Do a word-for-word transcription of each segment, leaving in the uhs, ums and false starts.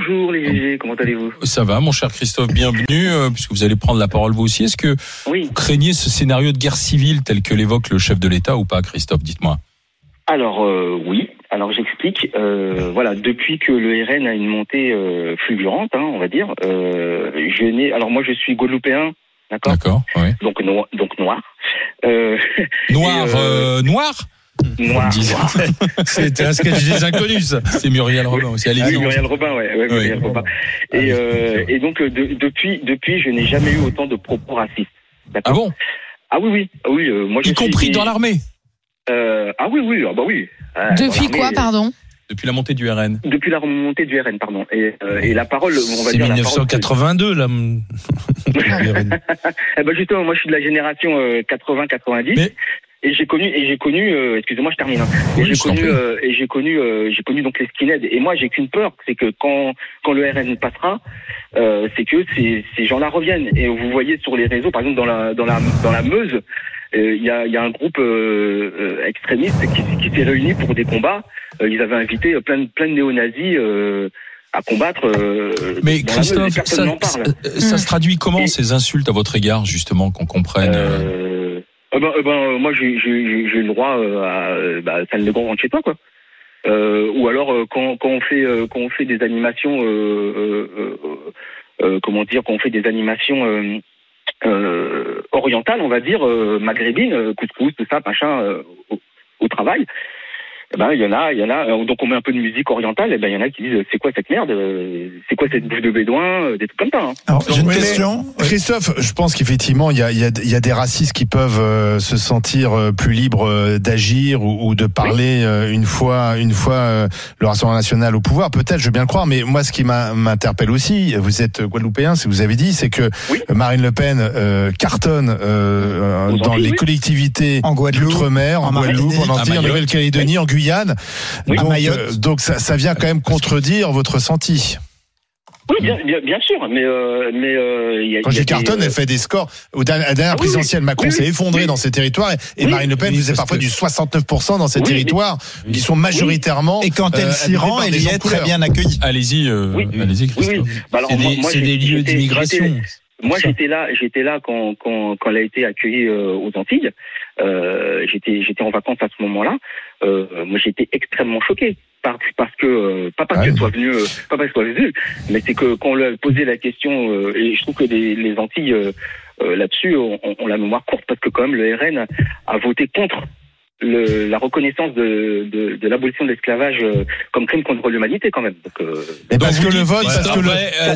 Bonjour les G G, comment allez-vous ? Ça va, mon cher Christophe, bienvenue, euh, puisque vous allez prendre la parole vous aussi. Est-ce que oui. vous craignez ce scénario de guerre civile tel que l'évoque le chef de l'État ou pas, Christophe ? Dites-moi. Alors euh, oui, alors j'explique. Euh, voilà, depuis que le R N a une montée euh, fulgurante, hein, on va dire, euh, je n'ai. Alors moi, je suis guadeloupéen, d'accord. D'accord. Oui. Donc noir, donc noir. Euh, noir, et, euh, euh, noir. Noir, noir. C'était un sketch des inconnus, ça. C'est Muriel Robin aussi. Ah, Muriel Robin, ouais, ouais, Muriel oui. Robin. Et, euh, et donc de, depuis, depuis, je n'ai jamais eu autant de propos racistes. D'accord. Ah bon ? Ah oui, oui, ah oui. Euh, moi, y compris dans l'armée. Euh, ah oui, oui, ah bah oui. Ah, depuis quoi, pardon ? Depuis la montée du R N. Depuis la montée du R N, pardon. Et, euh, et la parole, on va c'est dire. C'est dix-neuf cent quatre-vingt-deux, là. Eh ben justement, moi, je suis de la génération euh, quatre-vingts quatre-vingt-dix. Mais... Et j'ai connu, et j'ai connu, euh, excusez-moi, je termine. Hein. Et oui, j'ai connu, euh, et j'ai connu, euh, j'ai connu donc les skinheads. Et moi, j'ai qu'une peur, c'est que quand, quand le R N passera, euh, c'est que ces, ces gens-là reviennent. Et vous voyez sur les réseaux, par exemple dans la, dans la, dans la Meuse, il euh, y a, il y a un groupe euh, euh, extrémiste qui, qui s'est réuni pour des combats. Euh, ils avaient invité plein de, plein de néo-nazis. Euh, à combattre. Euh, Mais Christophe, ça, ça, ça se traduit comment et, ces insultes à votre égard, justement, qu'on comprenne euh, euh, ben, euh, ben, moi, j'ai, j'ai, j'ai le droit à bah, salle de grand rentre chez toi, quoi. Euh, ou alors euh, quand, quand on fait euh, quand on fait des animations, euh, euh, euh, comment dire, quand on fait des animations euh, euh, orientales, on va dire euh, maghrébines, couscous, tout ça, machin, euh, au, au travail. Eh ben, il y en a, il y en a, donc on met un peu de musique orientale, et ben, il y en a qui disent, c'est quoi cette merde? C'est quoi cette bouffe de bédouin? Des trucs comme ça, hein. Alors, j'ai une oui, question. Christophe, je pense qu'effectivement, il y a, il y a, il y a des racistes qui peuvent euh, se sentir euh, plus libres euh, d'agir ou, ou de parler oui. euh, une fois, une fois euh, le Rassemblement national au pouvoir. Peut-être, je veux bien le croire, mais moi, ce qui m'interpelle aussi, vous êtes guadeloupéen, si vous avez dit, c'est que oui. Marine Le Pen euh, cartonne euh, dans Antilles, les oui. collectivités en Guadeloupe, d'outre-mer, en, en Guadeloupe, en Antilles, en Nouvelle-Calédonie, en Guyane. Oui, donc, euh, donc ça, ça vient quand même contredire votre ressenti. Oui, bien, bien, bien sûr, mais euh, mais euh, y a, quand j'ai Carton, euh... elle fait des scores. Au dernier, à la dernière ah, présidentielle, oui, Macron oui, s'est effondré oui. dans ces territoires et, et oui, Marine Le Pen oui, faisait parfois que... du soixante-neuf pour cent dans ces oui, territoires mais... qui sont majoritairement. Et quand elle euh, s'y rend, elle y est très bien accueille. Allez-y, euh, oui. allez-y, Christophe. Oui, oui. Bah alors, c'est moi, des, moi, c'est des lieux d'immigration. Moi, j'étais là, j'étais là quand quand quand elle a été accueillie euh, aux Antilles. Euh, j'étais j'étais en vacances à ce moment-là. Euh, moi, j'étais extrêmement choqué parce parce que euh, pas parce ah, qu'elle soit venue, euh, pas parce qu'elle soit venue, mais c'est que quand on lui a posé la question, euh, et je trouve que les, les Antilles euh, euh, là-dessus ont, ont la mémoire courte parce que quand même le R N a voté contre Le, la reconnaissance de, de, de l'abolition de l'esclavage euh, comme crime contre l'humanité quand même. Donc, euh, et parce que le vote, parce que le,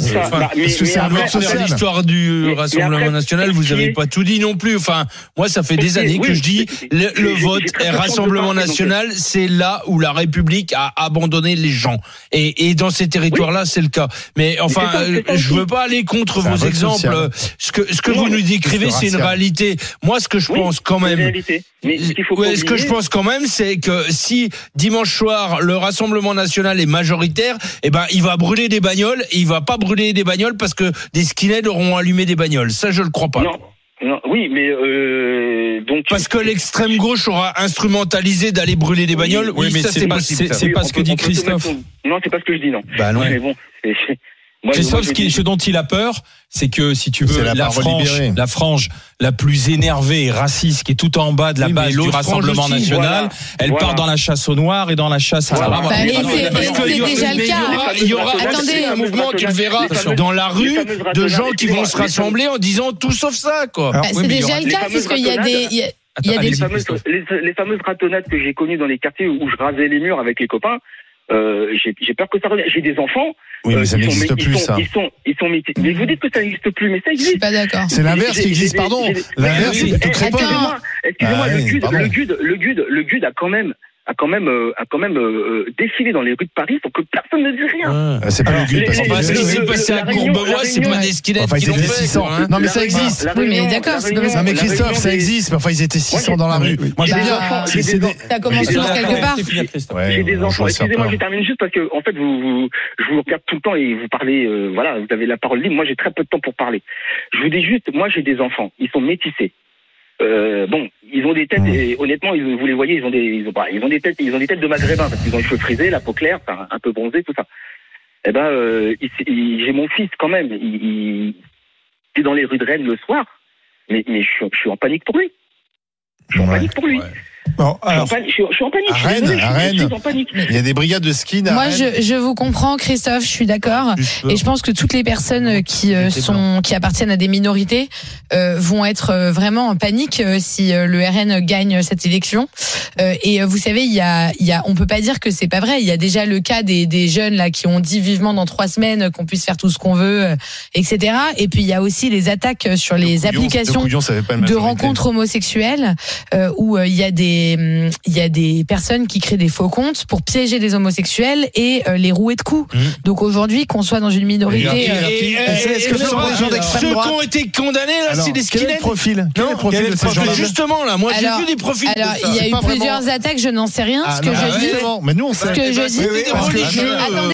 parce que c'est un vote social. L'histoire du mais, Rassemblement mais après, national, vous n'avez pas tout dit non plus. Enfin, moi, ça fait des années que oui, je dis le, le vote et Rassemblement national, c'est là où la République a abandonné les gens. Et, et dans ces territoires-là, oui. c'est le cas. Mais enfin, c'est ça, c'est ça je veux pas aller contre vos exemples. Social. Ce que ce que non, vous nous décrivez, c'est une réalité. Moi, ce que je oui, pense quand même. Mais ce qu'il faut ouais, ce que je pense quand même, c'est que si dimanche soir le Rassemblement national est majoritaire, eh ben il va brûler des bagnoles et il va pas brûler des bagnoles parce que des skinheads auront allumé des bagnoles. Ça, je le crois pas. Non. Non, oui, mais euh, donc parce que l'extrême gauche aura instrumentalisé d'aller brûler des bagnoles. Oui, oui mais ça c'est, c'est pas c'est, c'est oui, pas ce que dit Christophe. Son... Non, c'est pas ce que je dis, non. Bah non. Mais bon, c'est... Moi, Christophe, ce, qui, ce dont il a peur, c'est que si tu veux, la, la, frange, la frange la plus énervée et raciste, qui est tout en bas de la oui, base du Rassemblement aussi, national, voilà, elle voilà. part dans la chasse au noir et dans la chasse à la voilà. bah, c'est, c'est, c'est déjà le cas. Il y aura, il y aura Attendez, un mouvement, tu le verras, dans la rue, de gens qui vont se rassembler en disant tout sauf ça, quoi. Alors, bah, oui, c'est déjà le cas, puisqu'il y a des... Il y a, il y a des... Les, fameuses, les, les fameuses ratonnades que j'ai connues dans les quartiers où je rasais les murs avec les copains. Euh, j'ai, j'ai peur que ça revienne. J'ai des enfants. Oui, mais ça euh, n'existe sont, plus, ils ça. Sont, ils sont, ils sont, ils sont, mais vous dites que ça n'existe plus, mais ça existe. Je suis pas d'accord. C'est l'inverse j'ai, qui existe, j'ai, pardon. J'ai, l'inverse, j'ai, c'est tout crépin. Excusez-moi, excusez-moi, ah, le GUD, le GUD, le GUD, le GUD a quand même, a quand même, euh, a quand même euh, défilé dans les rues de Paris pour que personne ne dise rien. Ah, c'est pas le GUD. Enfin, ce qui s'est passé à Courbevoie, c'est pas des skinheads enfin, qui l'ont fait. six cents. Non, mais ça existe. Oui, mais d'accord. Non, mais Christophe, ça existe. Mais enfin, ils étaient six cents dans la rue. Moi, j'aime bien. Ça commence toujours quelque part. J'ai des enfants. Excusez-moi, je termine juste parce que, en fait, vous, je vous regarde tout le temps et vous parlez, voilà, vous avez la parole libre. Moi, j'ai très peu de temps pour parler. Je vous dis juste, moi, j'ai des enfants. Ils sont métissés. Euh, bon, ils ont des têtes et honnêtement, ils, vous les voyez, ils ont des, ils ont, bah, ils ont des têtes, ils ont des têtes de maghrébins parce qu'ils ont les cheveux frisés, la peau claire, un, un peu bronzée, tout ça. eh ben, euh, il, il, j'ai mon fils quand même. Il, il est dans les rues de Rennes le soir, mais, mais je, je suis en panique pour lui. Je suis en Ouais, panique pour lui. ouais. Bon, alors, je, suis en, je, suis, je suis en panique. À Rennes, désolé, à je, Rennes, je suis en panique. Il y a des brigades de ski. Moi, je, je vous comprends, Christophe. Je suis d'accord. Et je pense que toutes les personnes qui euh, sont, qui appartiennent à des minorités, euh, vont être euh, vraiment en panique euh, si euh, le R N gagne cette élection. Euh, et euh, vous savez, il y a, il y a, on peut pas dire que c'est pas vrai. Il y a déjà le cas des, des jeunes là qui ont dit vivement dans trois semaines qu'on puisse faire tout ce qu'on veut, euh, et cetera. Et puis il y a aussi les attaques sur les couillon, applications de, couillon, de rencontres homosexuelles, euh, où euh, il y a des, il y a des personnes qui créent des faux comptes pour piéger les homosexuels et euh, les rouer de coups. Mmh. Donc aujourd'hui, qu'on soit dans une minorité, est-ce que ce sont des gens d'extrême droite ? Ceux qui ont été condamnés là, alors, c'est des skinheads. Quel est le profil ? Quel non, est le profil quel est le profil justement là, moi alors, j'ai vu des profils. Alors de ça. il y a c'est eu plusieurs vraiment... attaques, je n'en sais rien. Ah, ce que non, je dis, mais nous on sait. ce que je dis, des religieux.